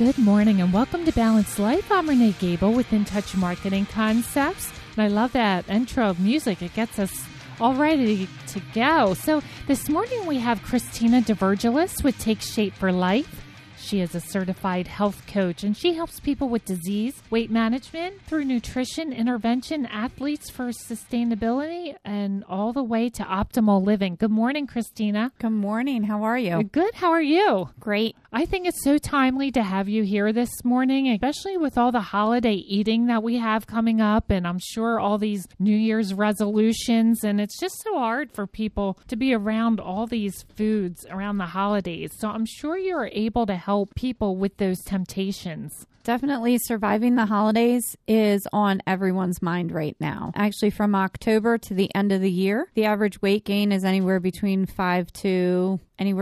Good morning and welcome to Balanced Life. I'm Renee Gable with In Touch Marketing Concepts. And I love that intro music. It gets us all ready to go. So this morning we have Christina DeVirgilis with Take Shape for Life. She is a certified health coach, and she helps people with disease, weight management, through nutrition, intervention, athletes for sustainability, and all the way to optimal living. Good morning, Christina. Good morning. How are you? Good. How are you? Great. I think it's so timely to have you here this morning, especially with all the holiday eating that we have coming up, and I'm sure all these New Year's resolutions, and it's just so hard for people to be around all these foods around the holidays. So I'm sure you're able to help people with those temptations. Definitely surviving the holidays is on everyone's mind right now. Actually, from October to the end of the year, the average weight gain is anywhere between 15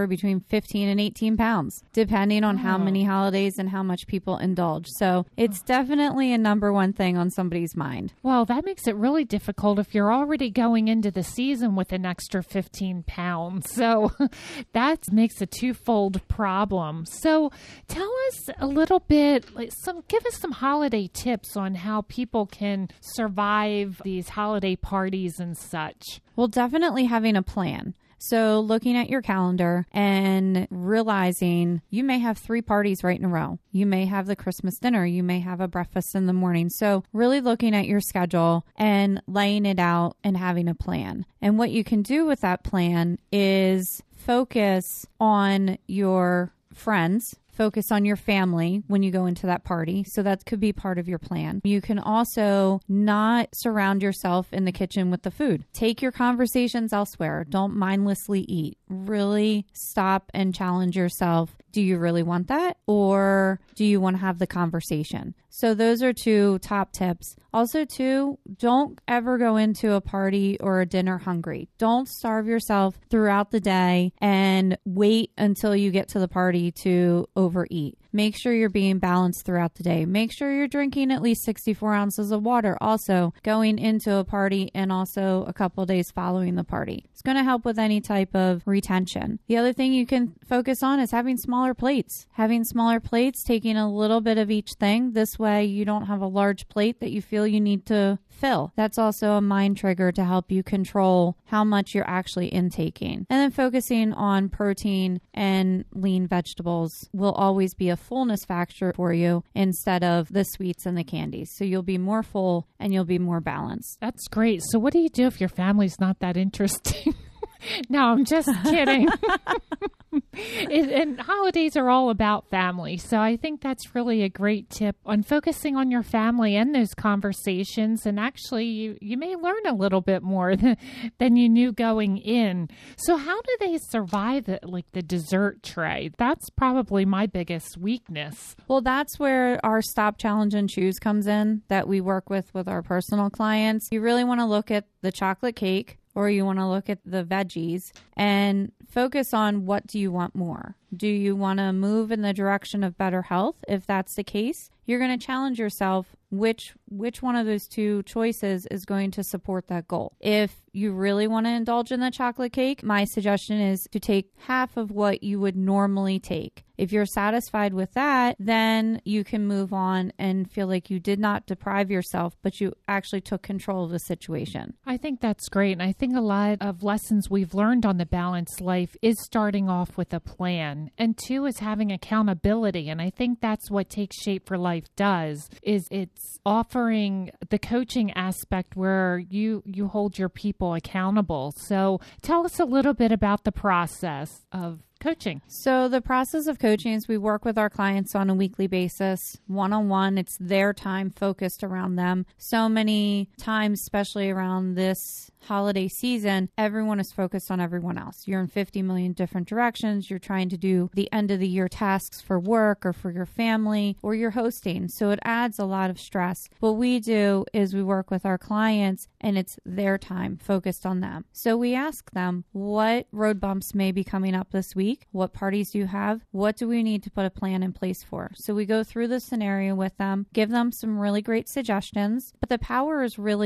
and 18 pounds, depending on how many holidays and how much people indulge. So it's definitely a number one thing on somebody's mind. Well, that makes it really difficult if you're already going into the season with an extra 15 pounds. So that makes a twofold problem. So tell us a little bit, give us some holiday tips on how people can survive these holiday parties and such. Well, definitely having a plan. So looking at your calendar and realizing you may have 3 parties right in a row. You may have the Christmas dinner. You may have a breakfast in the morning. So really looking at your schedule and laying it out and having a plan. And what you can do with that plan is focus on your friends. Focus on your family when you go into that party. So that could be part of your plan. You can also not surround yourself in the kitchen with the food. Take your conversations elsewhere. Don't mindlessly eat. Really stop and challenge yourself. Do you really want that? Or do you want to have the conversation? So those are 2 top tips. Also, 2, don't ever go into a party or a dinner hungry. Don't starve yourself throughout the day and wait until you get to the party to overeat. Make sure you're being balanced throughout the day. Make sure you're drinking at least 64 ounces of water also going into a party and also a couple of days following the party. It's going to help with any type of retention. The other thing you can focus on is having smaller plates. Having smaller plates, taking a little bit of each thing. This way you don't have a large plate that you feel you need to fill. That's also a mind trigger to help you control how much you're actually intaking. And then focusing on protein and lean vegetables will always be a fullness factor for you instead of the sweets and the candies. So you'll be more full and you'll be more balanced. That's great. So what do you do if your family's not that interesting? No, I'm just kidding. And holidays are all about family. So I think that's really a great tip on focusing on your family and those conversations. And actually, you may learn a little bit more than you knew going in. So how do they survive the dessert tray? That's probably my biggest weakness. Well, that's where our Stop, Challenge, and Choose comes in that we work with our personal clients. You really want to look at the chocolate cake, or you want to look at the veggies and focus on what do you want more. Do you want to move in the direction of better health? If that's the case, you're going to challenge yourself which one of those 2 choices is going to support that goal. If you really want to indulge in the chocolate cake, my suggestion is to take half of what you would normally take. If you're satisfied with that, then you can move on and feel like you did not deprive yourself, but you actually took control of the situation. I think that's great. And I think a lot of lessons we've learned on the Balanced Life is starting off with a plan. And 2 is having accountability. And I think that's what Take Shape for Life does, is it's offering the coaching aspect where you hold your people accountable. So tell us a little bit about the process of coaching. So the process of coaching is we work with our clients on a weekly basis, one-on-one. It's their time focused around them. So many times, especially around this holiday season, everyone is focused on everyone else. You're in 50 million different directions. You're trying to do the end of the year tasks for work or for your family, or you're hosting. So it adds a lot of stress. What we do is we work with our clients and it's their time focused on them. So we ask them, what road bumps may be coming up this week? What parties do you have? What do we need to put a plan in place for? So we go through the scenario with them, give them some really great suggestions, but the power is really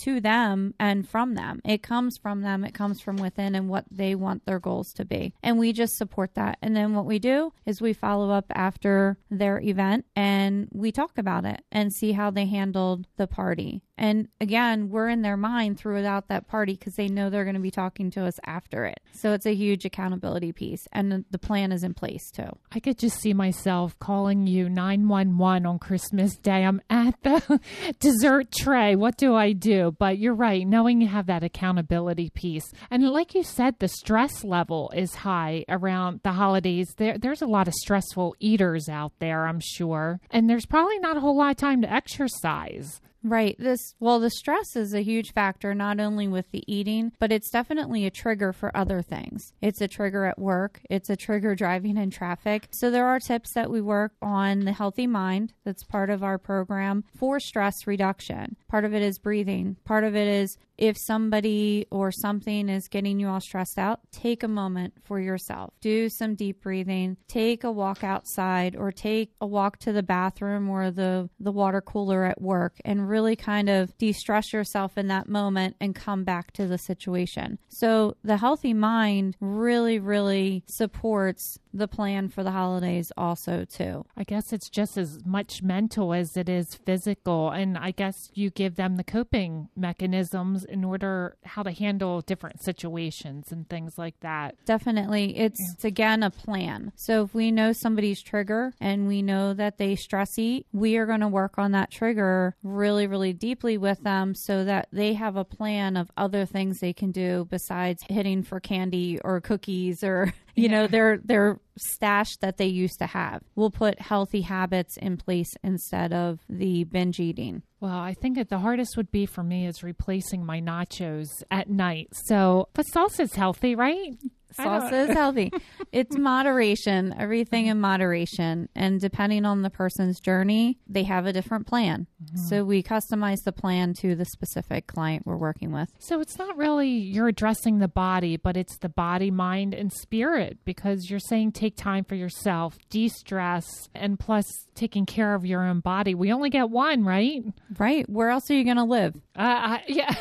to them and from them. It comes from them. It comes from within and what they want their goals to be. And we just support that. And then what we do is we follow up after their event and we talk about it and see how they handled the party. And again, we're in their mind throughout that party because they know they're going to be talking to us after it. So it's a huge accountability piece. And the plan is in place too. I could just see myself calling you 911 on Christmas Day. I'm at the dessert tray. What do I do? But you're right, knowing you have that accountability piece. And like you said, the stress level is high around the holidays. There's a lot of stressful eaters out there, I'm sure. And there's probably not a whole lot of time to exercise. Right. The stress is a huge factor, not only with the eating, but it's definitely a trigger for other things. It's a trigger at work. It's a trigger driving in traffic. So there are tips that we work on the healthy mind. That's part of our program for stress reduction. Part of it is breathing. Part of it is if somebody or something is getting you all stressed out, take a moment for yourself. Do some deep breathing. Take a walk outside or take a walk to the bathroom or the water cooler at work and really kind of de-stress yourself in that moment and come back to the situation. So the healthy mind really, really supports the plan for the holidays also too. I guess it's just as much mental as it is physical. And I guess you give them the coping mechanisms in order how to handle different situations and things like that. Definitely. It's again a plan. So if we know somebody's trigger and we know that they stress eat, we are going to work on that trigger really, really deeply with them so that they have a plan of other things they can do besides hitting for candy or cookies or you know, their stash that they used to have. We'll put healthy habits in place instead of the binge eating. Well, I think that the hardest would be for me is replacing my nachos at night. So, but salsa's healthy, right? Salsa is healthy. It's moderation, everything in moderation. And depending on the person's journey, they have a different plan. Mm-hmm. So we customize the plan to the specific client we're working with. So it's not really you're addressing the body, but it's the body, mind, and spirit, because you're saying take time for yourself, de-stress, and plus taking care of your own body. We only get one, right? Right. Where else are you going to live? Yeah.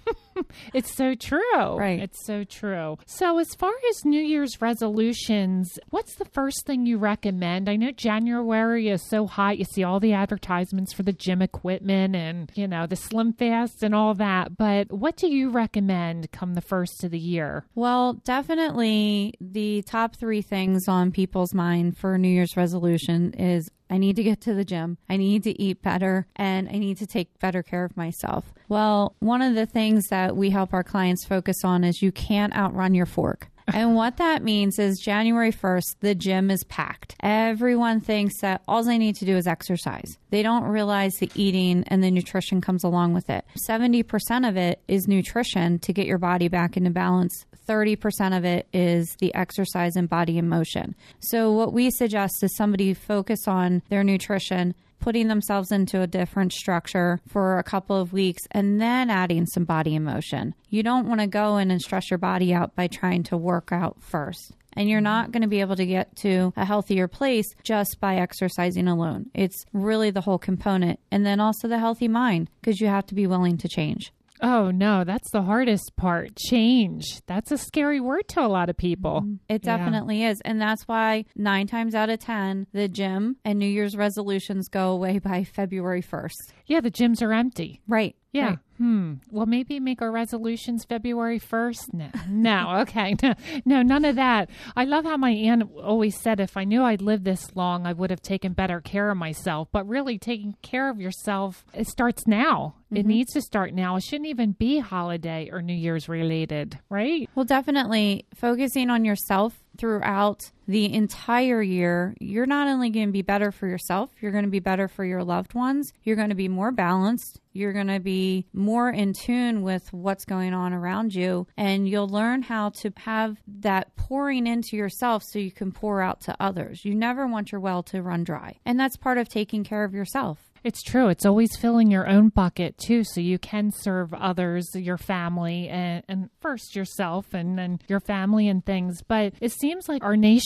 It's so true. Right. It's so true. So as far as New Year's resolutions, what's the first thing you recommend? I know January is so hot. You see all the advertisements for the gym equipment and, you know, the Slim Fast and all that. But what do you recommend come the first of the year? Well, definitely the top 3 things on people's mind for New Year's resolution is I need to get to the gym, I need to eat better, and I need to take better care of myself. Well, one of the things that we help our clients focus on is you can't outrun your fork. And what that means is January 1st, the gym is packed. Everyone thinks that all they need to do is exercise. They don't realize the eating and the nutrition comes along with it. 70% of it is nutrition to get your body back into balance. 30% of it is the exercise and body in motion. So what we suggest is somebody focus on their nutrition, putting themselves into a different structure for a couple of weeks, and then adding some body in motion. You don't want to go in and stress your body out by trying to work out first. And you're not going to be able to get to a healthier place just by exercising alone. It's really the whole component. And then also the healthy mind, because you have to be willing to change. Oh, no, that's the hardest part. Change. That's a scary word to a lot of people. It definitely is. And that's why 9 times out of 10, the gym and New Year's resolutions go away by February 1st. Yeah, the gyms are empty. Right. Yeah. Right. Well, maybe make our resolutions February 1st? No. Okay. No, none of that. I love how my aunt always said, if I knew I'd live this long, I would have taken better care of myself. But really, taking care of yourself, it starts now. Mm-hmm. It needs to start now. It shouldn't even be holiday or New Year's related, right? Well, definitely focusing on yourself throughout the entire year, you're not only going to be better for yourself, you're going to be better for your loved ones. You're going to be more balanced. You're going to be more in tune with what's going on around you. And you'll learn how to have that pouring into yourself so you can pour out to others. You never want your well to run dry. And that's part of taking care of yourself. It's true. It's always filling your own bucket, too, so you can serve others, your family, and first yourself and then your family and things. But it seems like our nation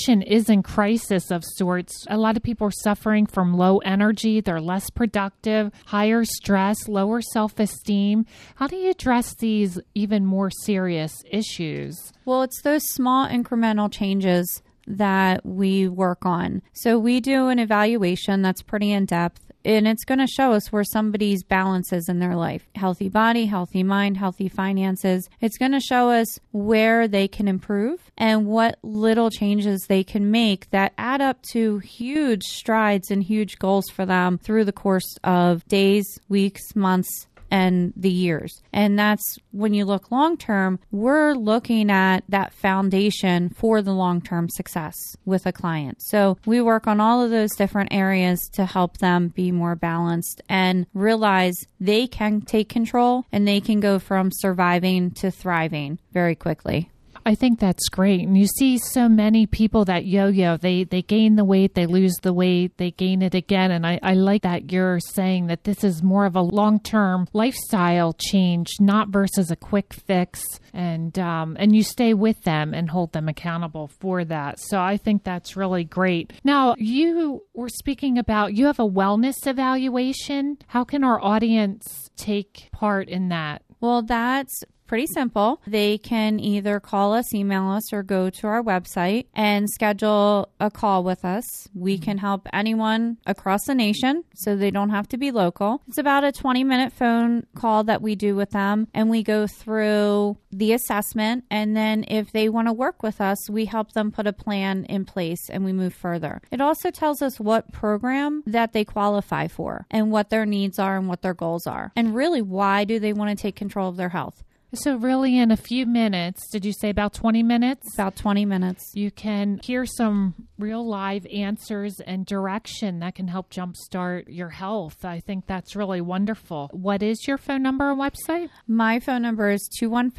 nation is in crisis of sorts. A lot of people are suffering from low energy. They're less productive, higher stress, lower self-esteem. How do you address these even more serious issues? Well, it's those small incremental changes that we work on. So we do an evaluation that's pretty in-depth, and it's going to show us where somebody's balance is in their life. Healthy body, healthy mind, healthy finances. It's going to show us where they can improve and what little changes they can make that add up to huge strides and huge goals for them through the course of days, weeks, months, and the years. And that's when you look long term, we're looking at that foundation for the long term success with a client. So we work on all of those different areas to help them be more balanced and realize they can take control and they can go from surviving to thriving very quickly. I think that's great. And you see so many people that yo-yo, they gain the weight, they lose the weight, they gain it again. And I like that you're saying that this is more of a long-term lifestyle change, not versus a quick fix. And you stay with them and hold them accountable for that. So I think that's really great. Now, you were speaking about, you have a wellness evaluation. How can our audience take part in that? Well, that's pretty simple. They can either call us, email us, or go to our website and schedule a call with us. We can help anyone across the nation, so they don't have to be local. It's about a 20-minute phone call that we do with them, and we go through the assessment. And then if they want to work with us, we help them put a plan in place and we move further. It also tells us what program that they qualify for and what their needs are and what their goals are. And really, why do they want to take control of their health? So really in a few minutes, did you say about 20 minutes? About 20 minutes. You can hear some real live answers and direction that can help jumpstart your health. I think that's really wonderful. What is your phone number and website? My phone number is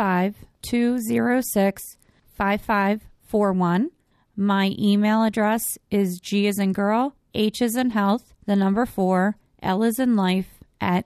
215-206-5541. My email address is G as in girl, H as in health, the number 4, L as in life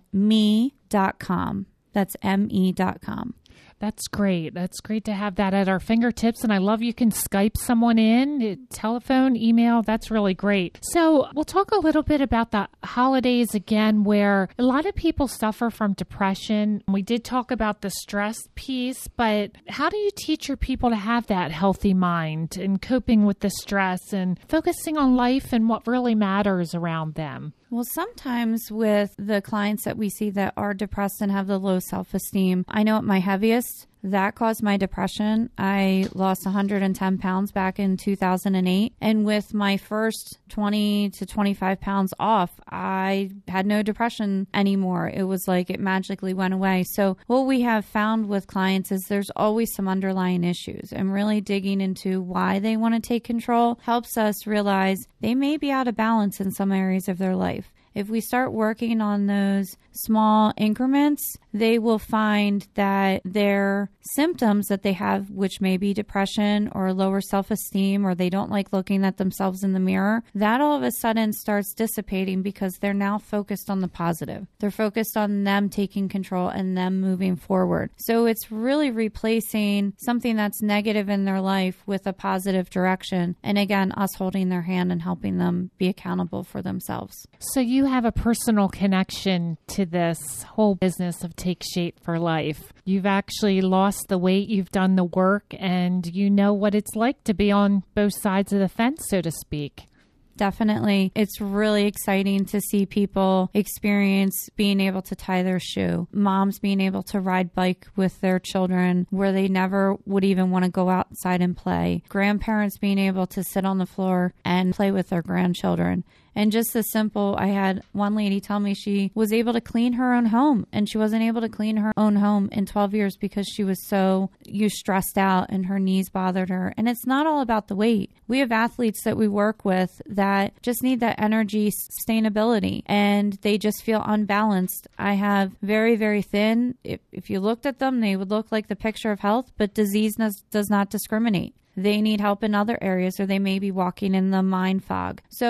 @me.com. That's me.com. That's great. That's great to have that at our fingertips. And I love you can Skype someone in, telephone, email. That's really great. So we'll talk a little bit about the holidays again, where a lot of people suffer from depression. We did talk about the stress piece, but how do you teach your people to have that healthy mind and coping with the stress and focusing on life and what really matters around them? Well, sometimes with the clients that we see that are depressed and have the low self-esteem, I know at my heaviest, that caused my depression. I lost 110 pounds back in 2008. And with my first 20 to 25 pounds off, I had no depression anymore. It was like it magically went away. So what we have found with clients is there's always some underlying issues, and really digging into why they want to take control helps us realize they may be out of balance in some areas of their life. If we start working on those small increments, they will find that their symptoms that they have, which may be depression or lower self-esteem, or they don't like looking at themselves in the mirror, that all of a sudden starts dissipating because they're now focused on the positive. They're focused on them taking control and them moving forward. So it's really replacing something that's negative in their life with a positive direction. And again, us holding their hand and helping them be accountable for themselves. So you have a personal connection to this whole business of Take Shape for Life. You've actually lost the weight, you've done the work, and you know what it's like to be on both sides of the fence, so to speak. Definitely. It's really exciting to see people experience being able to tie their shoe. Moms being able to ride bike with their children where they never would even want to go outside and play. Grandparents being able to sit on the floor and play with their grandchildren. And just the simple, I had one lady tell me she was able to clean her own home, and she wasn't able to clean her own home in 12 years because she was so stressed out and her knees bothered her. And it's not all about the weight. We have athletes that we work with that just need that energy sustainability, and they just feel unbalanced. I have very, very thin. If you looked at them, they would look like the picture of health, but disease does not discriminate. They need help in other areas, or they may be walking in the mind fog. So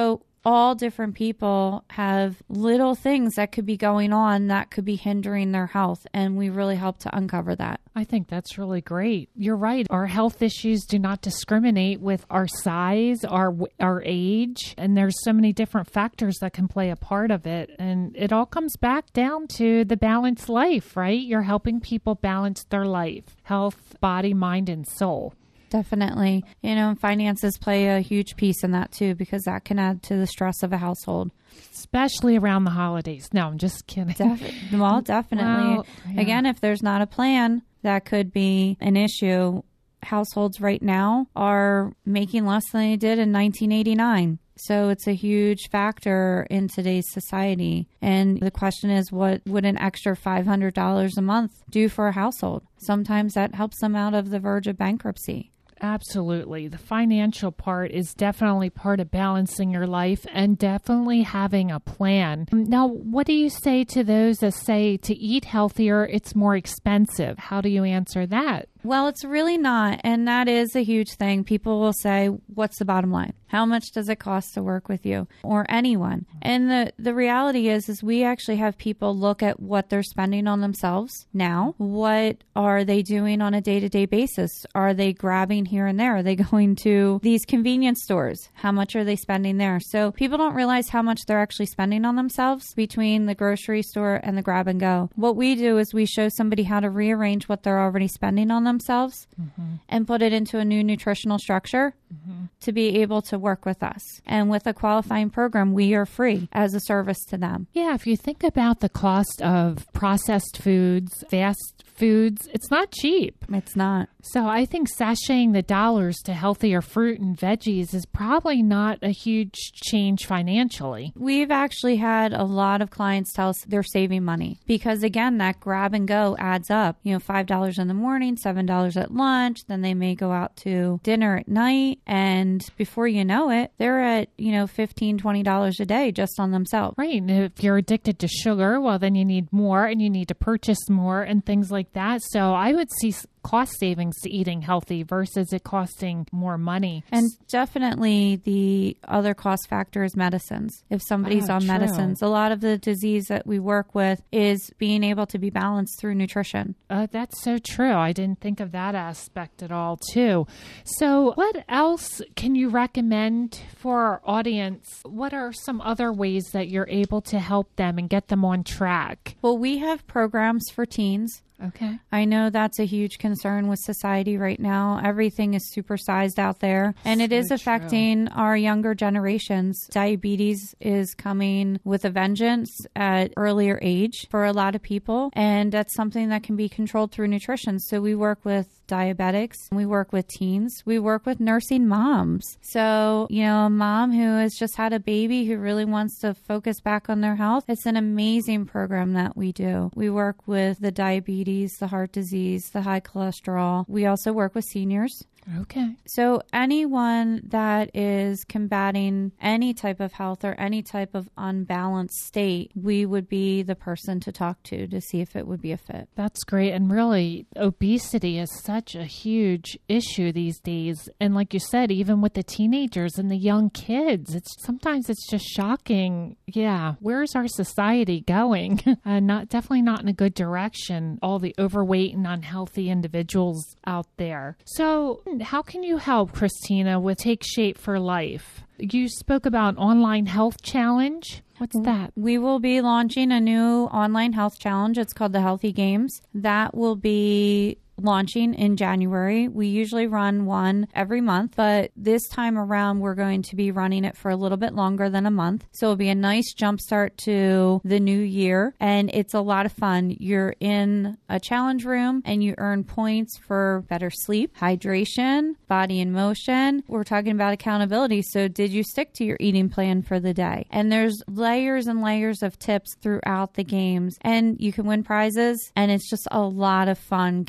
all different people have little things that could be going on that could be hindering their health. And we really help to uncover that. I think that's really great. You're right. Our health issues do not discriminate with our size, our age, and there's so many different factors that can play a part of it. And it all comes back down to the balanced life, right? You're helping people balance their life, health, body, mind, and soul. Definitely. Finances play a huge piece in that too, because that can add to the stress of a household. Especially around the holidays. No, I'm just kidding. Definitely. Well, yeah. Again, if there's not a plan, that could be an issue. Households right now are making less than they did in 1989. So it's a huge factor in today's society. And the question is, what would an extra $500 a month do for a household? Sometimes that helps them out of the verge of bankruptcy. Absolutely. The financial part is definitely part of balancing your life and definitely having a plan. Now, what do you say to those that say to eat healthier, it's more expensive? How do you answer that? Well, it's really not. And that is a huge thing. People will say, what's the bottom line? How much does it cost to work with you or anyone? And the reality is we actually have people look at what they're spending on themselves now. What are they doing on a day-to-day basis? Are they grabbing here and there? Are they going to these convenience stores? How much are they spending there? So people don't realize how much they're actually spending on themselves between the grocery store and the grab and go. What we do is we show somebody how to rearrange what they're already spending on themselves and put it into a new nutritional structure to be able to work with us. And with a qualifying program, we are free as a service to them. Yeah, if you think about the cost of processed foods, fast foods, it's not cheap. It's not. So I think sashaying the dollars to healthier fruit and veggies is probably not a huge change financially. We've actually had a lot of clients tell us they're saving money because, again, that grab and go adds up. $5 in the morning, $7 at lunch, then they may go out to dinner at night, and before you know it, they're at, $15, $20 a day just on themselves. Right. And if you're addicted to sugar, well, then you need more and you need to purchase more and things like that. So I would see cost savings to eating healthy versus it costing more money. And definitely the other cost factor is medicines. If somebody's on medicines, a lot of the disease that we work with is being able to be balanced through nutrition. That's so true. I didn't think of that aspect at all, too. So what else can you recommend for our audience? What are some other ways that you're able to help them and get them on track? Well, we have programs for teens. Okay. I know that's a huge concern with society right now. Everything is supersized out there, and it is affecting our younger generations. Diabetes is coming with a vengeance at earlier age for a lot of people, and that's something that can be controlled through nutrition. So we work with diabetics, we work with teens, we work with nursing moms. So, a mom who has just had a baby who really wants to focus back on their health, it's an amazing program that we do. We work with the diabetes, the heart disease, the high cholesterol. We also work with seniors. Okay. So anyone that is combating any type of health or any type of unbalanced state, we would be the person to talk to see if it would be a fit. That's great. And really, obesity is such a huge issue these days. And like you said, even with the teenagers and the young kids, sometimes it's just shocking. Yeah. Where's our society going? Definitely not in a good direction. All the overweight and unhealthy individuals out there. So how can you help, Christina, with Take Shape for Life? You spoke about online health challenge. What's that? We will be launching a new online health challenge. It's called the Healthy Games. That will be launching in January. We usually run one every month, but this time around we're going to be running it for a little bit longer than a month. So it'll be a nice jumpstart to the new year, and it's a lot of fun. You're in a challenge room and you earn points for better sleep, hydration, body in motion. We're talking about accountability. So did you stick to your eating plan for the day? And there's layers and layers of tips throughout the games, and you can win prizes, and it's just a lot of fun getting healthy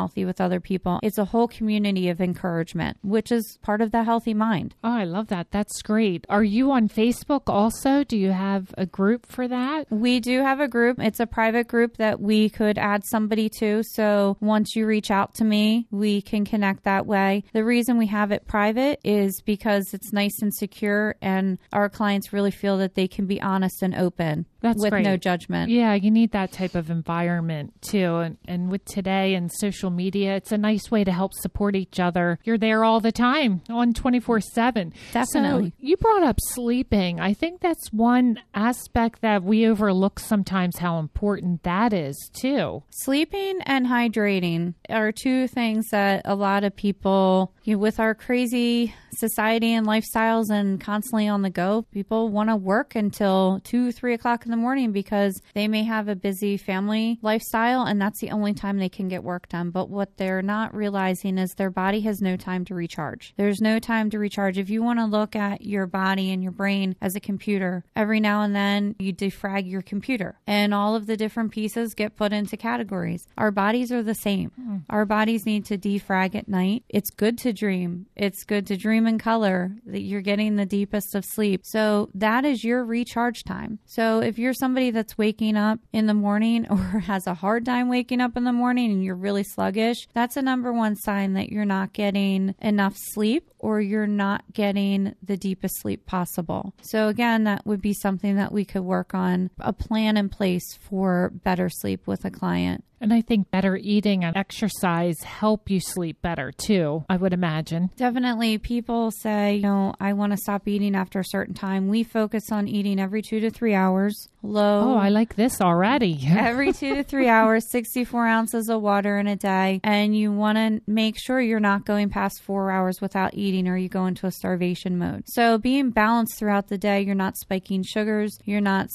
healthy with other people. It's a whole community of encouragement, which is part of the healthy mind. Oh, I love that. That's great. Are you on Facebook also? Do you have a group for that? We do have a group. It's a private group that we could add somebody to. So once you reach out to me, we can connect that way. The reason we have it private is because it's nice and secure, and our clients really feel that they can be honest and open. That's with great. No judgment. Yeah, you need that type of environment too. And with today and social media, it's a nice way to help support each other. You're there all the time on 24/7. Definitely. So you brought up sleeping. I think that's one aspect that we overlook sometimes, how important that is too. Sleeping and hydrating are two things that a lot of people, with our crazy society and lifestyles and constantly on the go, people want to work until 2-3 o'clock in the morning because they may have a busy family lifestyle and that's the only time they can get work done. But what they're not realizing is their body has no time to recharge. There's no time to recharge. If you want to look at your body and your brain as a computer, every now and then you defrag your computer and all of the different pieces get put into categories. Our bodies are the same. Our bodies need to defrag at night. It's good to dream. It's good to dream in color, that you're getting the deepest of sleep. So that is your recharge time. So if you're somebody that's waking up in the morning or has a hard time waking up in the morning and you're really sluggish, that's a number one sign that you're not getting enough sleep or you're not getting the deepest sleep possible. So again, that would be something that we could work on, a plan in place for better sleep with a client. And I think better eating and exercise help you sleep better too, I would imagine. Definitely. People say, I want to stop eating after a certain time. We focus on eating every 2 to 3 hours. Low. Oh, I like this already. Every 2 to 3 hours, 64 ounces of water in a day. And you want to make sure you're not going past 4 hours without eating or you go into a starvation mode. So being balanced throughout the day, you're not spiking sugars. You're not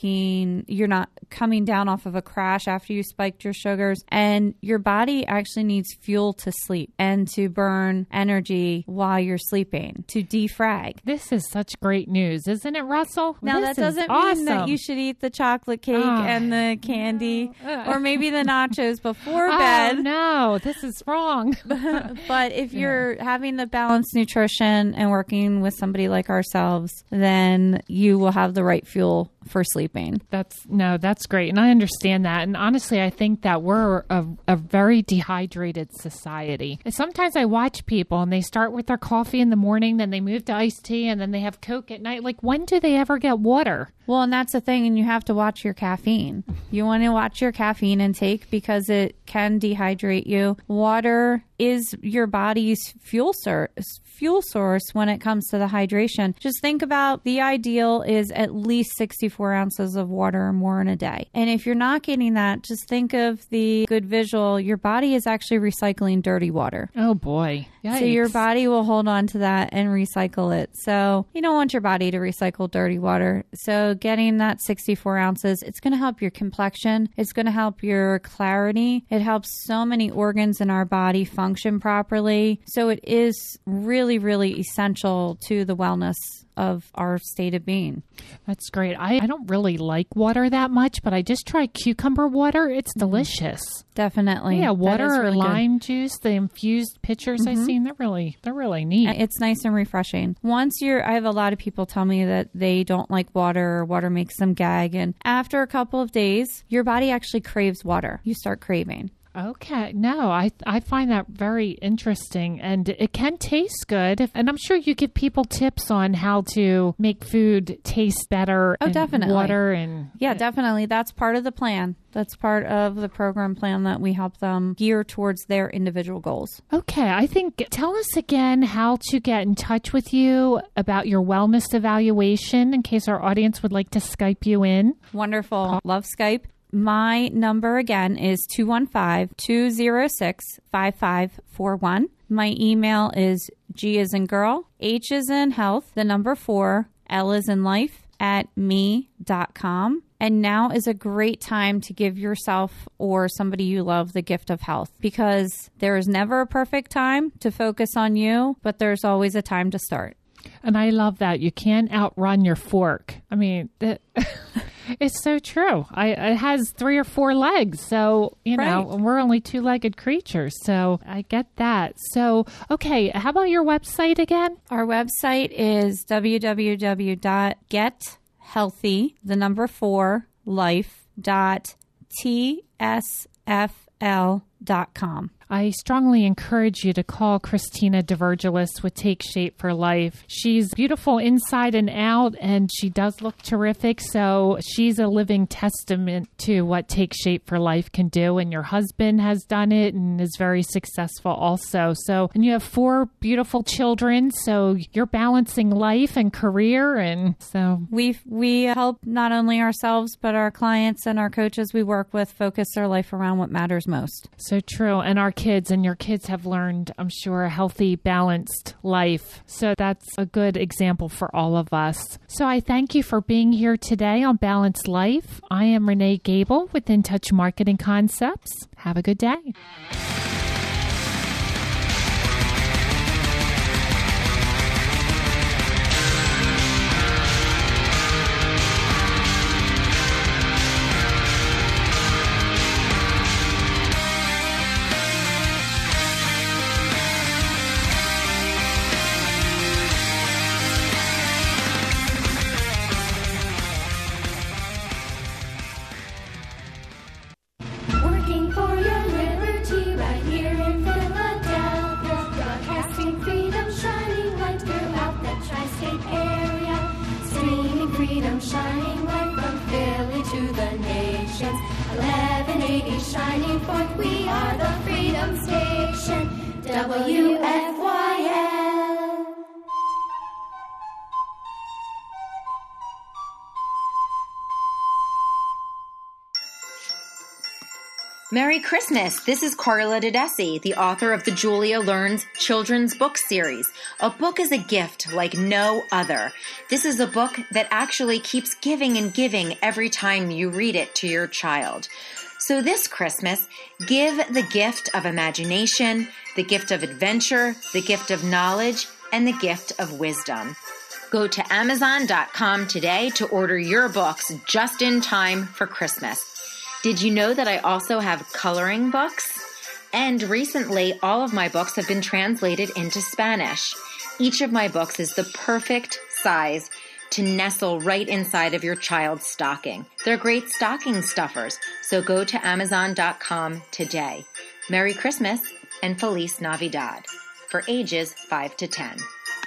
coming down off of a crash after you spiked your sugars, and your body actually needs fuel to sleep and to burn energy while you're sleeping, to defrag. This is such great news, isn't it, Russell? Now, this that doesn't mean that you should eat the chocolate cake and the candy or maybe the nachos before bed. Oh, no, this is wrong. But if you're having the balanced nutrition and working with somebody like ourselves, then you will have the right fuel for sleeping. That's great. And I understand that. And honestly, I think that we're a very dehydrated society. And sometimes I watch people and they start with their coffee in the morning, then they move to iced tea, and then they have Coke at night. Like, when do they ever get water? Well, and that's the thing. And you have to watch your caffeine. You want to watch your caffeine intake because it can dehydrate you. Water is your body's fuel source when it comes to the hydration. Just think about, the ideal is at least 64 ounces of water or more in a day. And if you're not getting that, just think of the good visual. Your body is actually recycling dirty water. Oh boy. Yikes. So your body will hold on to that and recycle it. So you don't want your body to recycle dirty water. So getting that 64 ounces, it's going to help your complexion. It's going to help your clarity. It helps so many organs in our body function properly. So it is really, really essential to the wellness of our state of being. That's great. I don't really like water that much, but I just try cucumber water. It's delicious. Definitely. Yeah, water or really lime juice, the infused pitchers I've seen, they're really neat. It's nice and refreshing. I have a lot of people tell me that they don't like water or water makes them gag. And after a couple of days, your body actually craves water. You start craving. Okay. No, I find that very interesting, and it can taste good. And I'm sure you give people tips on how to make food taste better. Oh, definitely. Water and... Yeah, definitely. That's part of the plan. That's part of the program plan that we help them gear towards their individual goals. Okay. Tell us again how to get in touch with you about your wellness evaluation in case our audience would like to Skype you in. Wonderful. Love Skype. My number again is 215-206-5541. My email is G as in girl, H as in health, the number 4, L as in life @me.com. And now is a great time to give yourself or somebody you love the gift of health, because there is never a perfect time to focus on you, but there's always a time to start. And I love that. You can't outrun your fork. I mean, It's so true. It has 3 or 4 legs. So, Right. we're only 2-legged creatures. So I get that. So, okay. How about your website again? Our website is www.gethealthylife.tsfl.com. I strongly encourage you to call Christina DeVirgilis with Take Shape for Life. She's beautiful inside and out, and she does look terrific. So she's a living testament to what Take Shape for Life can do. And your husband has done it and is very successful also. So, and you have 4 beautiful children. So you're balancing life and career. And so We help not only ourselves, but our clients and our coaches we work with focus their life around what matters most. so true. And our kids and your kids have learned, I'm sure, a healthy, balanced life. So that's a good example for all of us. So I thank you for being here today on Balanced Life. I am Renee Gable with In Touch Marketing Concepts. Have a good day. Working for your liberty right here in Philadelphia. Broadcasting freedom, shining light throughout the tri-state area. Streaming freedom, shining light from Philly to the nations. 1180 shining forth, we are the Freedom Station. WFYL. Merry Christmas! This is Carla Dedesi, the author of the Julia Learns Children's Book Series. A book is a gift like no other. This is a book that actually keeps giving and giving every time you read it to your child. So this Christmas, give the gift of imagination, the gift of adventure, the gift of knowledge, and the gift of wisdom. Go to Amazon.com today to order your books just in time for Christmas. Did you know that I also have coloring books? And recently, all of my books have been translated into Spanish. Each of my books is the perfect size to nestle right inside of your child's stocking. They're great stocking stuffers, so go to Amazon.com today. Merry Christmas and Feliz Navidad for ages 5 to 10.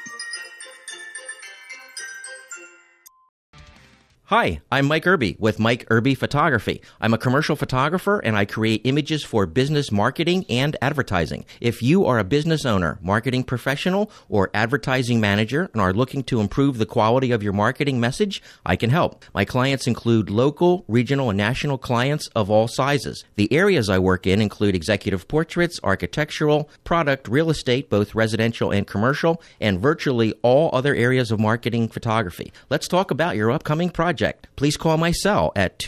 Hi, I'm Mike Irby with Mike Irby Photography. I'm a commercial photographer and I create images for business marketing and advertising. If you are a business owner, marketing professional, or advertising manager and are looking to improve the quality of your marketing message, I can help. My clients include local, regional, and national clients of all sizes. The areas I work in include executive portraits, architectural, product, real estate, both residential and commercial, and virtually all other areas of marketing photography. Let's talk about your upcoming project. Please call my cell at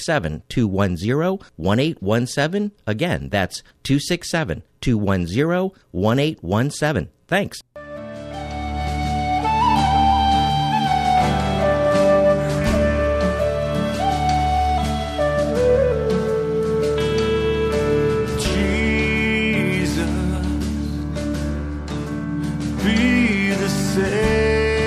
267-210-1817. Again, that's 267-210-1817. Thanks. Jesus, be the center.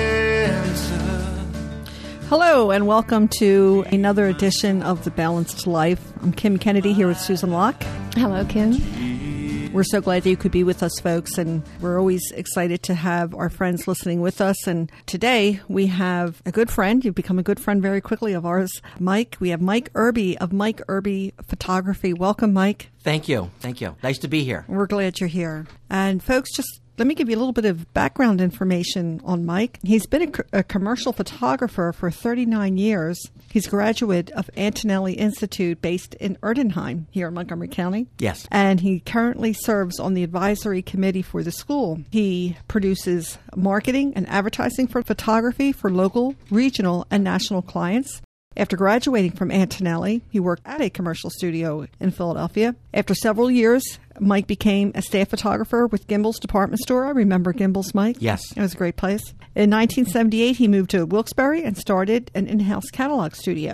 Hello and welcome to another edition of The Balanced Life. I'm Kim Kennedy here with Susan Locke. Hello, Kim. We're so glad that you could be with us, folks, and we're always excited to have our friends listening with us. And today we have a good friend. You've become a good friend very quickly of ours, Mike. We have Mike Irby of Mike Irby Photography. Welcome, Mike. Thank you. Thank you. Nice to be here. We're glad you're here. And folks, just let me give you a little bit of background information on Mike. He's been a commercial photographer for 39 years. He's a graduate of Antonelli Institute based in Erdenheim here in Montgomery County. Yes. And he currently serves on the advisory committee for the school. He produces marketing and advertising for photography for local, regional, and national clients. After graduating from Antonelli, he worked at a commercial studio in Philadelphia. After several years, Mike became a staff photographer with Gimbel's Department Store. I remember Gimbel's, Mike. Yes. It was a great place. In 1978, he moved to Wilkes-Barre and started an in-house catalog studio.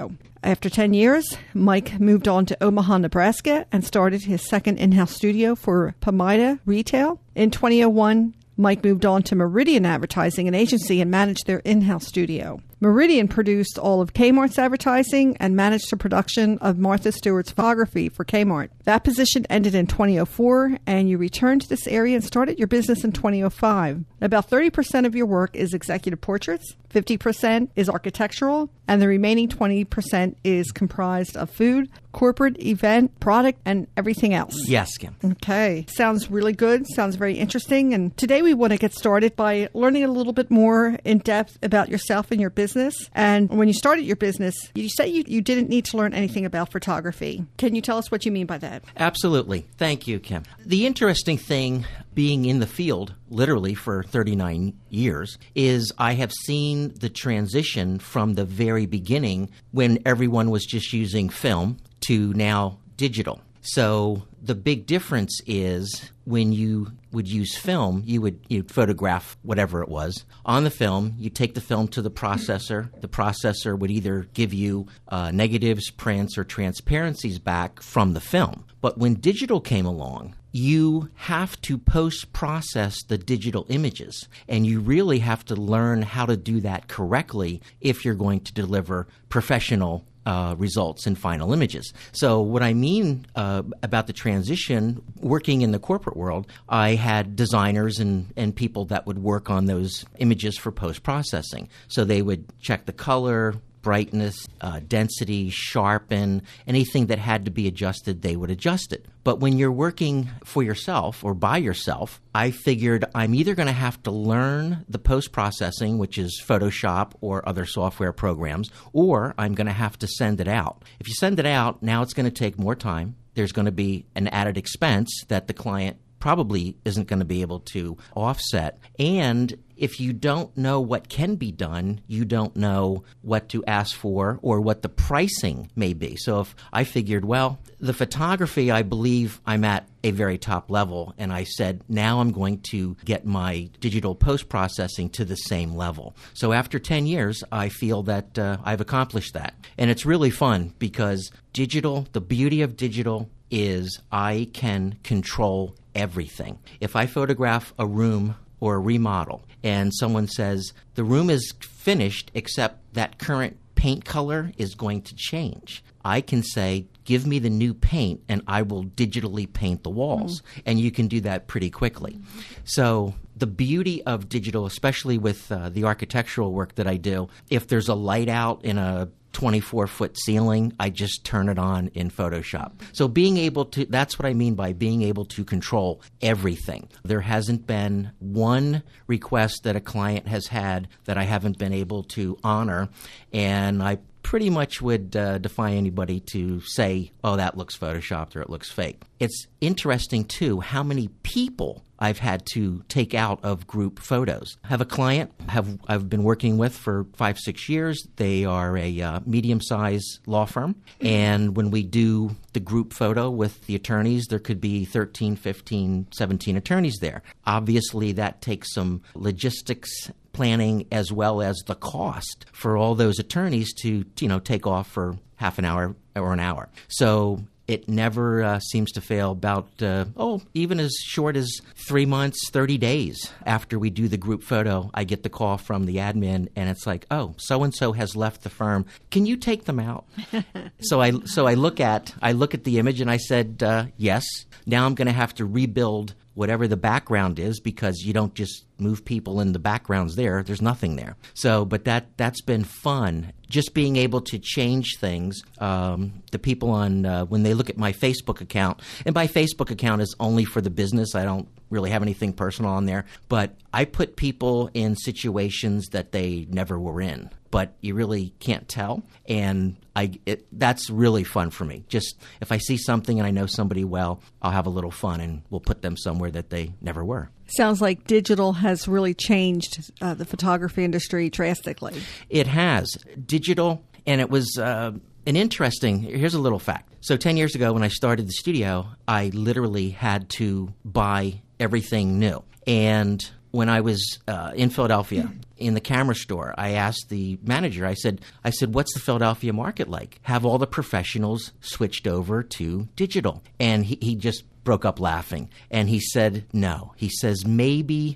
After 10 years, Mike moved on to Omaha, Nebraska, and started his second in-house studio for Pomida Retail. In 2001, Mike moved on to Meridian Advertising, an agency, and managed their in-house studio. Meridian produced all of Kmart's advertising and managed the production of Martha Stewart's photography for Kmart. That position ended in 2004, and you returned to this area and started your business in 2005. About 30% of your work is executive portraits, 50% is architectural, and the remaining 20% is comprised of food, corporate, event, product, and everything else. Yes, Kim. Okay. Sounds really good. Sounds very interesting. And today we want to get started by learning a little bit more in depth about yourself and your business. And when you started your business, you said you didn't need to learn anything about photography. Can you tell us what you mean by that? Absolutely. Thank you, Kim. The interesting thing being in the field, literally for 39 years, is I have seen the transition from the very beginning when everyone was just using film to now digital. So the big difference is when you would use film, you'd photograph whatever it was. On the film, you take the film to the processor. The processor would either give you negatives, prints, or transparencies back from the film. But when digital came along, you have to post-process the digital images, and you really have to learn how to do that correctly if you're going to deliver professional results in final images. So what I mean about the transition, working in the corporate world, I had designers and people that would work on those images for post-processing. So they would check the color, brightness, density, sharpen, anything that had to be adjusted, they would adjust it. But when you're working for yourself or by yourself, I figured I'm either going to have to learn the post-processing, which is Photoshop or other software programs, or I'm going to have to send it out. If you send it out, now it's going to take more time. There's going to be an added expense that the client probably isn't going to be able to offset. And if you don't know what can be done, you don't know what to ask for or what the pricing may be. So if I figured, well, the photography, I believe I'm at a very top level, and I said, now I'm going to get my digital post-processing to the same level. So after 10 years, I feel that I've accomplished that. And it's really fun because digital, the beauty of digital is I can control everything. If I photograph a room or a remodel and someone says the room is finished except that current paint color is going to change, I can say, give me the new paint and I will digitally paint the walls. And you can do that pretty quickly. So the beauty of digital, especially with the architectural work that I do, if there's a light out in a 24-foot ceiling, I just turn it on in Photoshop. So being able to, that's what I mean by being able to control everything. There hasn't been one request that a client has had that I haven't been able to honor, and I pretty much would defy anybody to say, oh, that looks photoshopped or it looks fake. It's interesting, too, how many people I've had to take out of group photos. I have a client I've been working with for 5-6 years. They are a medium-sized law firm. And when we do the group photo with the attorneys, there could be 13, 15, 17 attorneys there. Obviously, that takes some logistics planning as well as the cost for all those attorneys to, take off for half an hour or an hour. So it never seems to fail. About, even as short as 3 months, 30 days after we do the group photo, I get the call from the admin, and it's like, oh, so-and-so has left the firm. Can you take them out? So I look at the image, and I said, yes. Now I'm going to have to rebuild whatever the background is, because you don't just move people in the backgrounds there. There's nothing there. So, but that's been fun. Just being able to change things. The people on, when they look at my Facebook account, and my Facebook account is only for the business. I don't really have anything personal on there. But I put people in situations that they never were in, but you really can't tell. And that's really fun for me. Just if I see something and I know somebody well, I'll have a little fun and we'll put them somewhere that they never were. Sounds like digital has really changed the photography industry drastically. It has. Digital, and it was here's a little fact. So 10 years ago when I started the studio, I literally had to buy everything new. And when I was in Philadelphia in the camera store, I asked the manager, I said, what's the Philadelphia market like? Have all the professionals switched over to digital? And he just broke up laughing. And he said, no. He says, maybe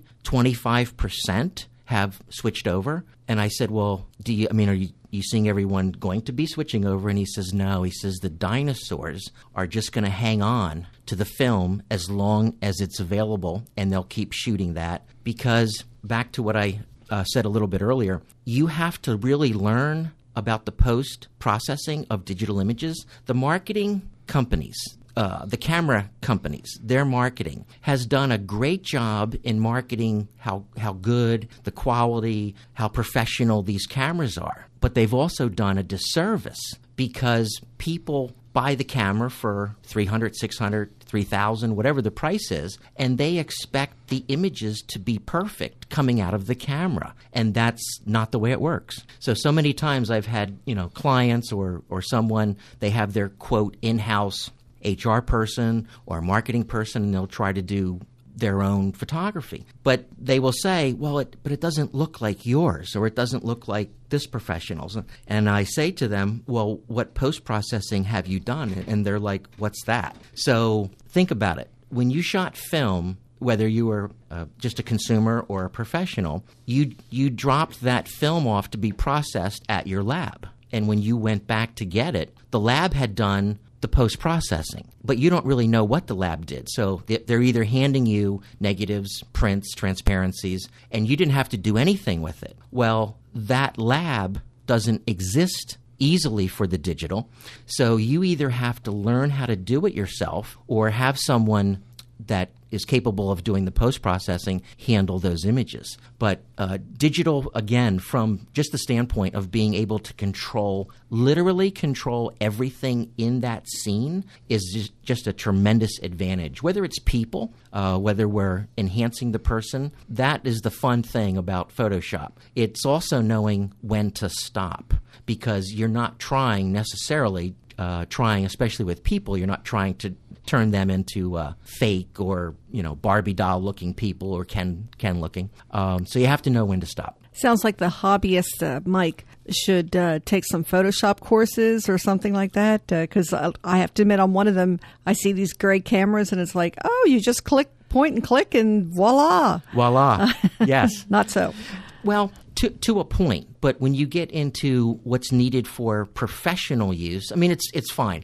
25% have switched over. And I said, well, are you seeing everyone going to be switching over? And he says, no. He says the dinosaurs are just going to hang on to the film as long as it's available, and they'll keep shooting that. Because back to what I said a little bit earlier, you have to really learn about the post-processing of digital images. The marketing companies, the camera companies, their marketing has done a great job in marketing how good, the quality, how professional these cameras are. But they've also done a disservice because people buy the camera for $300, $600, $3,000, whatever the price is, and they expect the images to be perfect coming out of the camera. And that's not the way it works. So many times I've had, clients or someone, they have their, quote, in-house HR person or marketing person, and they'll try to do their own photography. But they will say, well, but it doesn't look like yours, or it doesn't look like this professional's. And I say to them, well, what post-processing have you done? And they're like, what's that? So think about it. When you shot film, whether you were just a consumer or a professional, you dropped that film off to be processed at your lab. And when you went back to get it, the lab had done the post-processing, but you don't really know what the lab did. So they're either handing you negatives, prints, transparencies, and you didn't have to do anything with it. Well, that lab doesn't exist easily for the digital, so you either have to learn how to do it yourself or have someone that is capable of doing the post-processing handle those images. But digital, again, from just the standpoint of being able to literally control everything in that scene is just a tremendous advantage. Whether it's people, whether we're enhancing the person, that is the fun thing about Photoshop. It's also knowing when to stop, because you're not trying necessarily, especially with people, you're not trying to turn them into fake or Barbie doll looking people or Ken looking. So you have to know when to stop. Sounds like the hobbyist Mike should take some Photoshop courses or something like that, because I have to admit, on one of them I see these great cameras and it's like, oh, you just point and click and voila. Yes. Not so. Well, to a point, but when you get into what's needed for professional use, I mean, it's fine.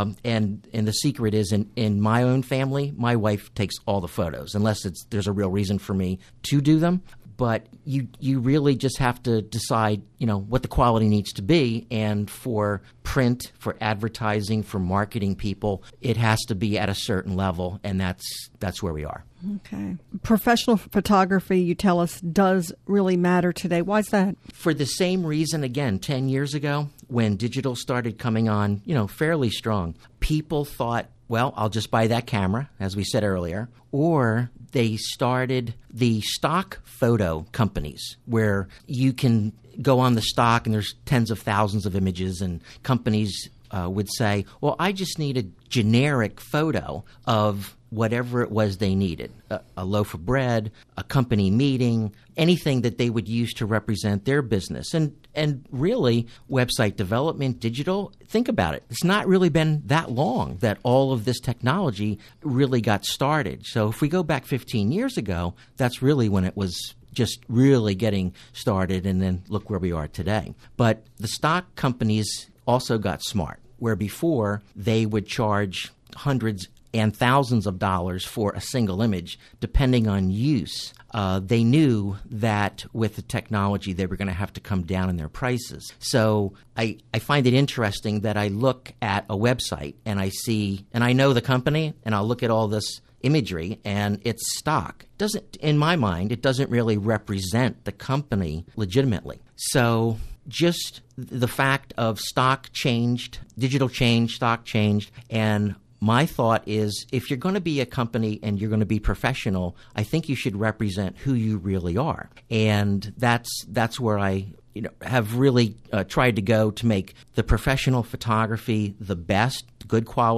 And the secret is in my own family, my wife takes all the photos, unless there's a real reason for me to do them. But you really just have to decide, what the quality needs to be. And for print, for advertising, for marketing people, it has to be at a certain level, and that's where we are. Okay. Professional photography, you tell us, does really matter today. Why is that? For the same reason, again, 10 years ago, when digital started coming on, fairly strong, people thought, well, I'll just buy that camera, as we said earlier, or they started the stock photo companies where you can go on the stock and there's tens of thousands of images, and companies would say, well, I just need a generic photo of whatever it was they needed, a loaf of bread, a company meeting, anything that they would use to represent their business. And really, website development, digital, think about it. It's not really been that long that all of this technology really got started. So if we go back 15 years ago, that's really when it was just really getting started, and then look where we are today. But the stock companies also got smart, where before they would charge hundreds and thousands of dollars for a single image, depending on use. They knew that with the technology, they were going to have to come down in their prices. So I find it interesting that I look at a website and I see, and I know the company, and I'll look at all this imagery, and it's stock. In my mind, it doesn't really represent the company legitimately. So just the fact of stock changed, digital changed, stock changed, and my thought is, if you're going to be a company and you're going to be professional, I think you should represent who you really are. And that's where I have really tried to go to make the professional photography the best, good quality,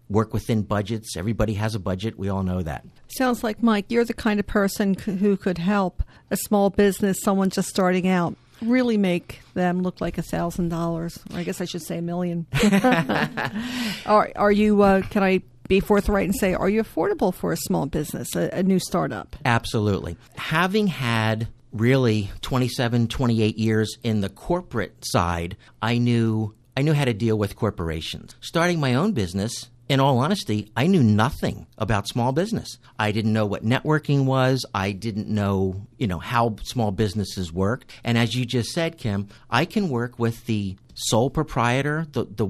work within budgets. Everybody has a budget. We all know that. Sounds like, Mike, you're the kind of person who could help a small business, someone just starting out, really make them look like $1,000. I guess I should say $1 million. Are you, can I be forthright and say, are you affordable for a small business, a new startup? Absolutely. Having had really 27, 28 years in the corporate side, I knew how to deal with corporations. Starting my own business, in all honesty, I knew nothing about small business. I didn't know what networking was. I didn't know, how small businesses work. And as you just said, Kim, I can work with the sole proprietor, the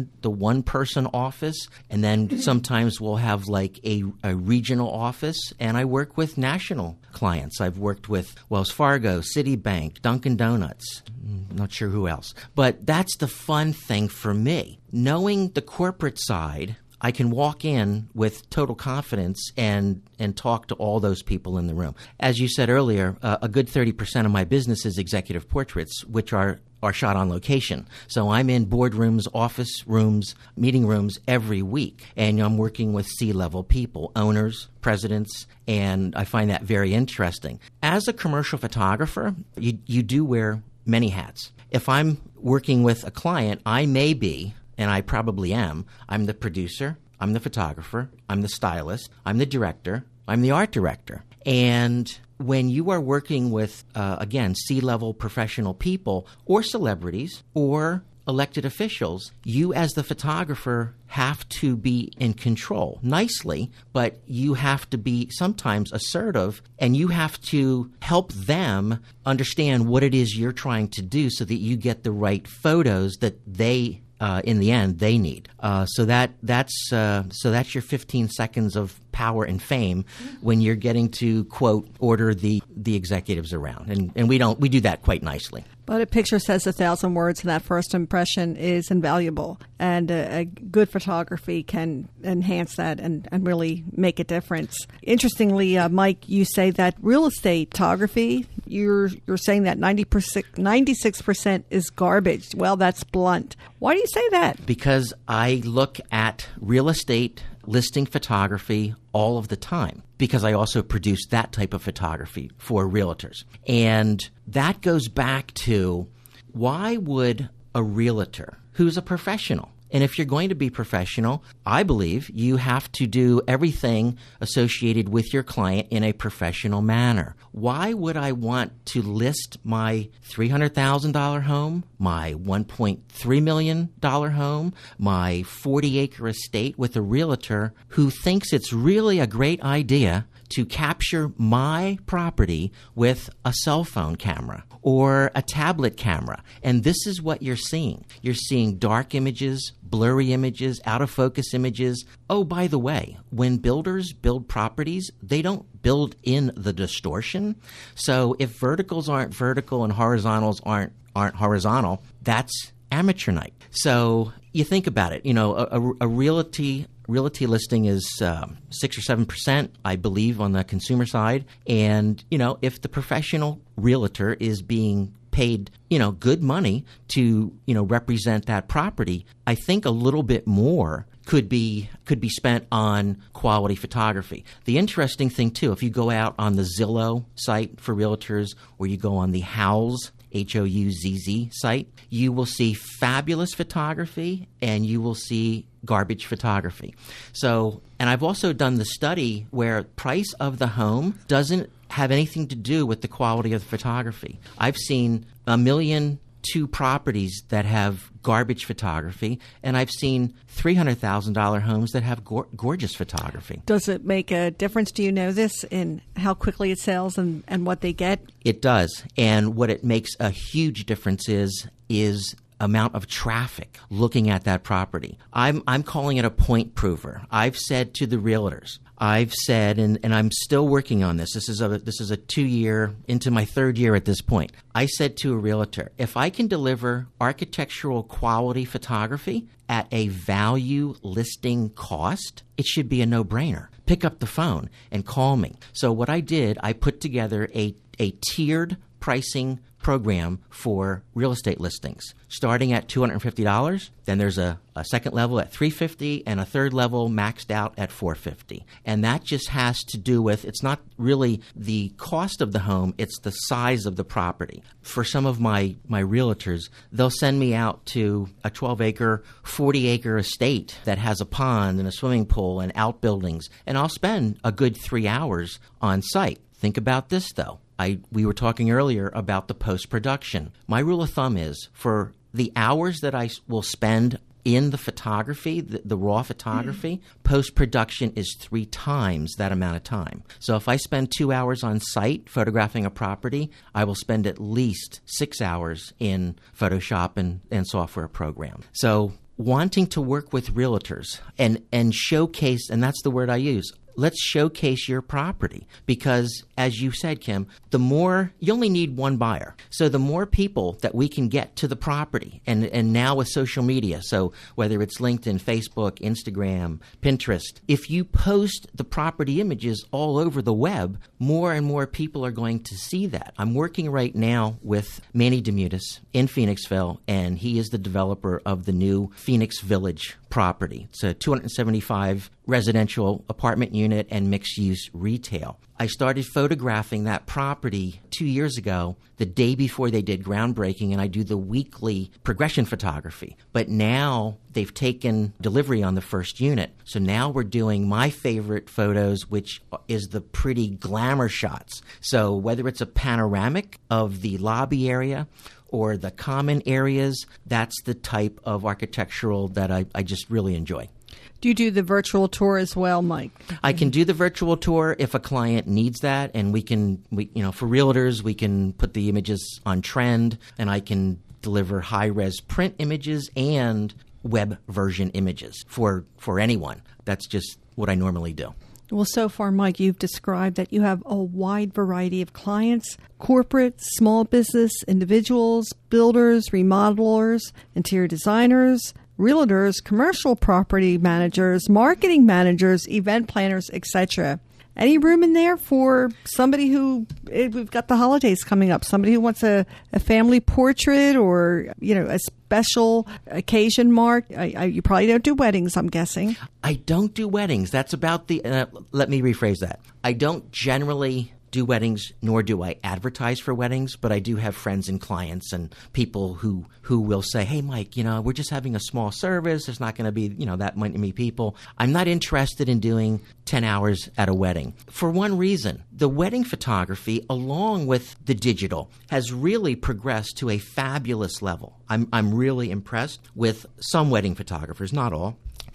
one person office, and then sometimes we'll have like a regional office, and I work with national clients. I've worked with Wells Fargo, Citibank, Dunkin' Donuts, not sure who else. But that's the fun thing for me. Knowing the corporate side, I can walk in with total confidence and talk to all those people in the room. As you said earlier, a good 30% of my business is executive portraits, which are shot on location. So I'm in boardrooms, office rooms, meeting rooms every week, and I'm working with C-level people, owners, presidents, and I find that very interesting. As a commercial photographer, you do wear many hats. If I'm working with a client, I may be, and I probably am, I'm the producer, I'm the photographer, I'm the stylist, I'm the director, I'm the art director. And when you are working with, again, C-level professional people or celebrities or elected officials, you as the photographer have to be in control nicely, but you have to be sometimes assertive, and you have to help them understand what it is you're trying to do so that you get the right photos that they in the end, they need. So that's your 15 seconds of power and fame when you're getting to, quote, order the executives around. And we do that quite nicely. But a picture says 1,000 words, and that first impression is invaluable. And a good photography can enhance that and really make a difference. Interestingly, Mike, you say that real estate photography, you're saying that 96% is garbage. Well, that's blunt. Why do you say that? Because I look at real estate listing photography all of the time, because I also produce that type of photography for realtors. And that goes back to, why would a realtor who's a professional, and if you're going to be professional, I believe you have to do everything associated with your client in a professional manner. Why would I want to list my $300,000 home, my $1.3 million home, my 40-acre estate with a realtor who thinks it's really a great idea to capture my property with a cell phone camera or a tablet camera? And this is what you're seeing. You're seeing dark images, blurry images, out of focus images. Oh, by the way, when builders build properties, they don't build in the distortion. So if verticals aren't vertical and horizontals aren't horizontal, that's amateur night. So you think about it, a realty listing is 6 or 7%, I believe, on the consumer side. And, if the professional realtor is being paid, good money to, represent that property, I think a little bit more could be spent on quality photography. The interesting thing, too, if you go out on the Zillow site for realtors, or you go on the Houzz, Houzz site, you will see fabulous photography and you will see garbage photography. So, and I've also done the study where price of the home doesn't have anything to do with the quality of the photography. I've seen 1.2 million properties that have garbage photography, and I've seen $300,000 homes that have gorgeous photography. Does it make a difference, do you know this, in how quickly it sells and what they get? It does. And what it makes a huge difference is amount of traffic looking at that property. I'm calling it a point prover. I've said to the realtors, and I'm still working on this. This is a 2-year, into my 3rd year at this point. I said to a realtor, if I can deliver architectural quality photography at a value listing cost, it should be a no-brainer. Pick up the phone and call me. So what I did, I put together a tiered pricing program for real estate listings, starting at $250. Then there's a second level at $350 and a third level maxed out at $450. And that just has to do with, it's not really the cost of the home, it's the size of the property. For some of my realtors, they'll send me out to a 12-acre, 40-acre estate that has a pond and a swimming pool and outbuildings, and I'll spend a good 3 hours on site. Think about this, though. We were talking earlier about the post-production. My rule of thumb is for the hours that I will spend in the photography, the raw photography, post-production is 3 times that amount of time. So if I spend 2 hours on site photographing a property, I will spend at least 6 hours in Photoshop and software program. So wanting to work with realtors and showcase, and that's the word I use, let's showcase your property, because as you said, Kim, you only need one buyer. So the more people that we can get to the property, and now with social media, so whether it's LinkedIn, Facebook, Instagram, Pinterest, if you post the property images all over the web, more and more people are going to see that. I'm working right now with Manny Demutis in Phoenixville, and he is the developer of the new Phoenix Village property. It's a 275 residential apartment unit and mixed-use retail. I started photographing that property 2 years ago, the day before they did groundbreaking, and I do the weekly progression photography. But now they've taken delivery on the first unit. So now we're doing my favorite photos, which is the pretty glamour shots. So whether it's a panoramic of the lobby area or the common areas, that's the type of architectural that I just really enjoy. Do you do the virtual tour as well, Mike? I can do the virtual tour if a client needs that, and we for realtors, we can put the images on trend, and I can deliver high-res print images and web version images for anyone. That's just what I normally do. Well, so far, Mike, you've described that you have a wide variety of clients: corporate, small business, individuals, builders, remodelers, interior designers, realtors, commercial property managers, marketing managers, event planners, etc. Any room in there for somebody who, we've got the holidays coming up, somebody who wants a family portrait or, a special occasion mark? You probably don't do weddings, I'm guessing. I don't do weddings. That's about let me rephrase that. I don't generally do weddings, nor do I advertise for weddings, but I do have friends and clients and people who will say, hey, Mike, we're just having a small service. There's not going to be, that many people. I'm not interested in doing 10 hours at a wedding. For one reason, the wedding photography, along with the digital, has really progressed to a fabulous level. I'm really impressed with some wedding photographers, not all,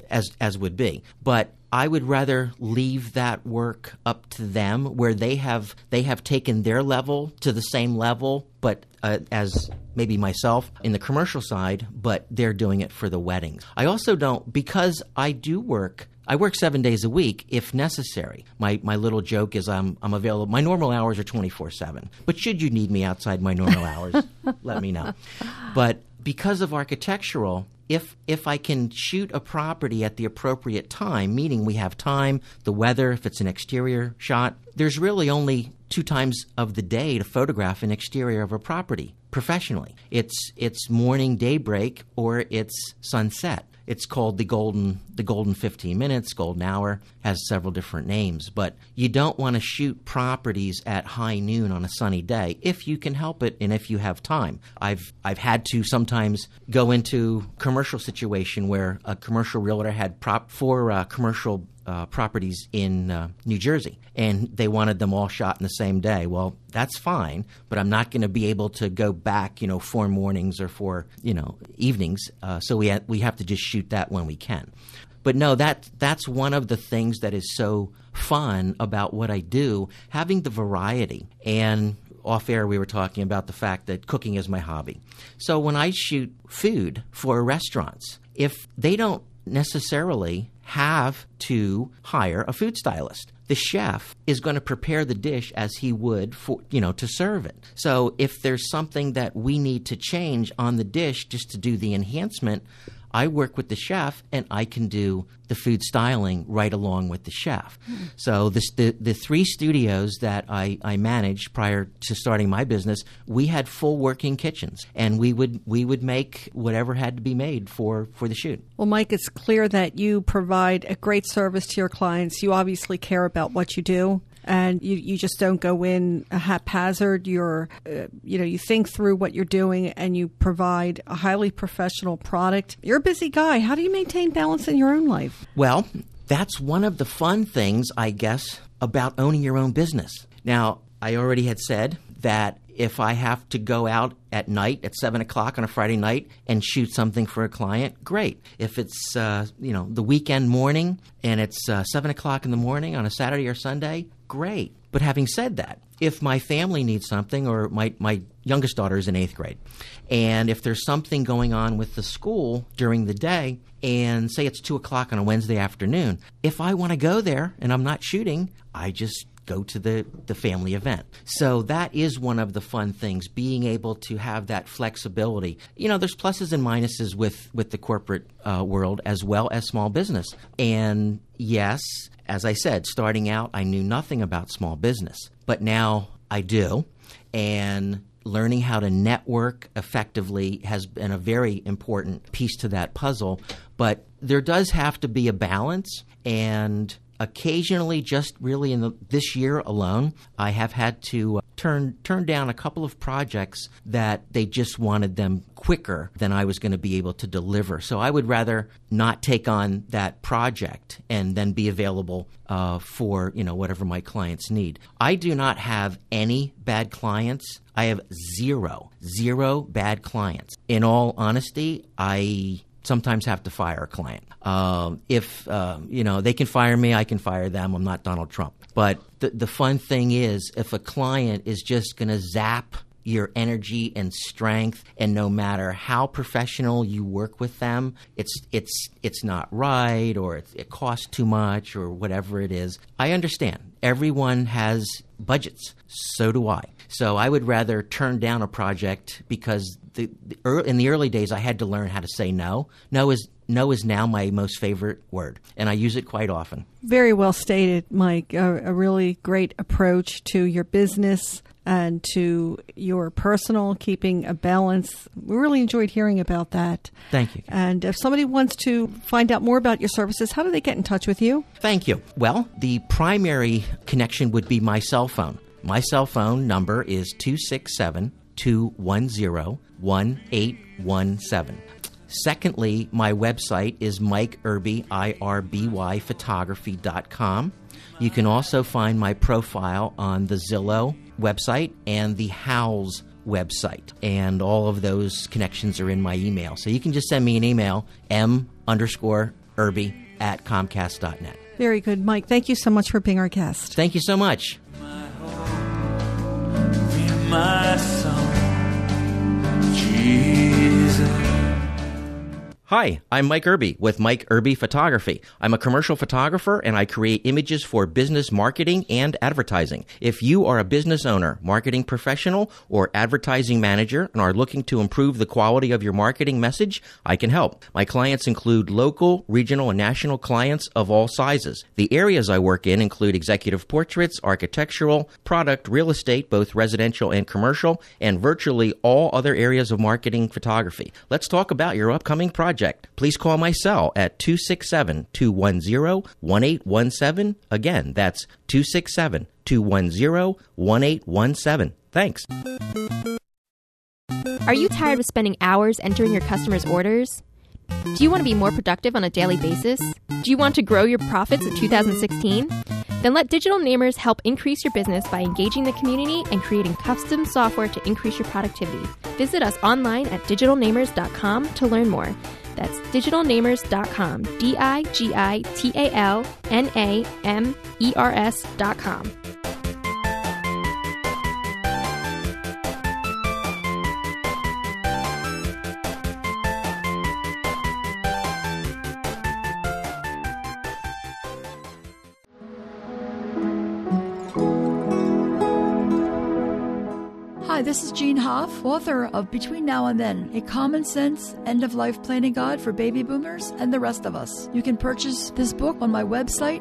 as would be. But I would rather leave that work up to them, where they have taken their level to the same level, but as maybe myself in the commercial side, but they're doing it for the weddings. I also don't, because I work 7 days a week if necessary. My little joke is I'm available. My normal hours are 24/7, but should you need me outside my normal hours, let me know. But because of architectural, if I can shoot a property at the appropriate time, meaning we have time, the weather, if it's an exterior shot, there's really only 2 times of the day to photograph an exterior of a property professionally. It's morning daybreak or it's sunset. It's called the golden 15 minutes, golden hour, has several different names. But you don't want to shoot properties at high noon on a sunny day if you can help it and if you have time. I've had to sometimes go into commercial situation where a commercial realtor had 4 commercial properties in New Jersey, and they wanted them all shot in the same day. Well, that's fine, but I'm not going to be able to go back, 4 mornings or 4, evenings. So we have to just shoot that when we can. But no, that's one of the things that is so fun about what I do, having the variety. And off air, we were talking about the fact that cooking is my hobby. So when I shoot food for restaurants, if they don't necessarily have to hire a food stylist, the chef is going to prepare the dish as he would for, to serve it. So if there's something that we need to change on the dish just to do the enhancement, I work with the chef, and I can do the food styling right along with the chef. So the 3 studios that I managed prior to starting my business, we had full working kitchens, and we would make whatever had to be made for the shoot. Well, Mike, it's clear that you provide a great service to your clients. You obviously care about what you do. And you just don't go in haphazard. You think through what you're doing, and you provide a highly professional product. You're a busy guy. How do you maintain balance in your own life? Well, that's one of the fun things, I guess, about owning your own business. Now, I already had said that if I have to go out at night at 7 o'clock on a Friday night and shoot something for a client, great. If it's the weekend morning and it's 7 o'clock in the morning on a Saturday or Sunday, great. But having said that, if my family needs something, or my youngest daughter is in 8th grade, and if there's something going on with the school during the day, and say it's 2 o'clock on a Wednesday afternoon, if I want to go there and I'm not shooting, I just go to the family event. So that is one of the fun things, being able to have that flexibility. There's pluses and minuses with the corporate world as well as small business. And yes, as I said, starting out, I knew nothing about small business, but now I do. And learning how to network effectively has been a very important piece to that puzzle. But there does have to be a balance, and occasionally, just really this year alone, I have had to turn down a couple of projects that they just wanted them quicker than I was going to be able to deliver. So I would rather not take on that project and then be available for whatever my clients need. I do not have any bad clients. I have zero bad clients. In all honesty, I sometimes have to fire a client. If they can fire me, I can fire them. I'm not Donald Trump. But the fun thing is, if a client is just going to zap your energy and strength, and no matter how professional you work with them, it's not right, or it costs too much, or whatever it is. I understand. Everyone has budgets. So do I. So I would rather turn down a project, because in the early days I had to learn how to say no. No is now my most favorite word, and I use it quite often. Very well stated, Mike. A really great approach to your business and to your personal, keeping a balance. We really enjoyed hearing about that. Thank you. And if somebody wants to find out more about your services, how do they get in touch with you? Thank you. Well, the primary connection would be my cell phone. My cell phone number is 267-210-1817. Secondly, my website is Mike Irby, IRBY, photography.com. You can also find my profile on the Zillow website and the Howls website. And all of those connections are in my email. So you can just send me an email, m_Irby@comcast.net. Very good, Mike. Thank you so much for being our guest. Thank you so much. My song, Jesus. Hi, I'm Mike Irby with Mike Irby Photography. I'm a commercial photographer, and I create images for business marketing and advertising. If you are a business owner, marketing professional, or advertising manager and are looking to improve the quality of your marketing message, I can help. My clients include local, regional, and national clients of all sizes. The areas I work in include executive portraits, architectural, product, real estate, both residential and commercial, and virtually all other areas of marketing photography. Let's talk about your upcoming project. Please call my cell at 267-210-1817. Again, that's 267-210-1817. Thanks. Are you tired of spending hours entering your customers' orders? Do you want to be more productive on a daily basis? Do you want to grow your profits in 2016? Then let Digital Namers help increase your business by engaging the community and creating custom software to increase your productivity. Visit us online at digitalnamers.com to learn more. That's digitalnamers.com, digitalnamers.com. Hi, this is Jean Hoff, author of Between Now and Then, a common sense end-of-life planning guide for baby boomers and the rest of us. You can purchase this book on my website,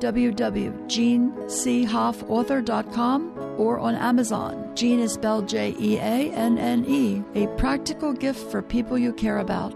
www.jeanchauffauthor.com, or on Amazon. Jean is spelled Jeanne, a practical gift for people you care about.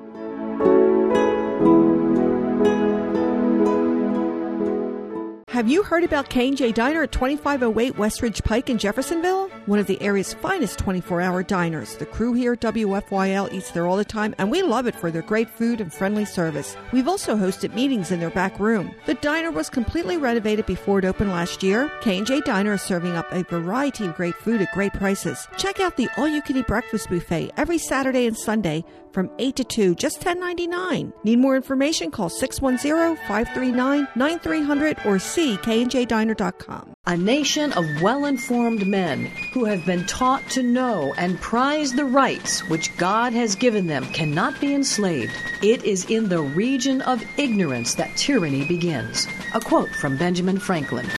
Have you heard about K&J Diner at 2508 Westridge Pike in Jeffersonville? One of the area's finest 24-hour diners. The crew here at WFYL eats there all the time, and we love it for their great food and friendly service. We've also hosted meetings in their back room. The diner was completely renovated before it opened last year. K&J Diner is serving up a variety of great food at great prices. Check out the all-you-can-eat breakfast buffet every Saturday and Sunday from 8 to 2, just $10.99. Need more information? Call 610-539-9300 or see knjdiner.com. A nation of well-informed men who have been taught to know and prize the rights which God has given them cannot be enslaved. It is in the region of ignorance that tyranny begins. A quote from Benjamin Franklin.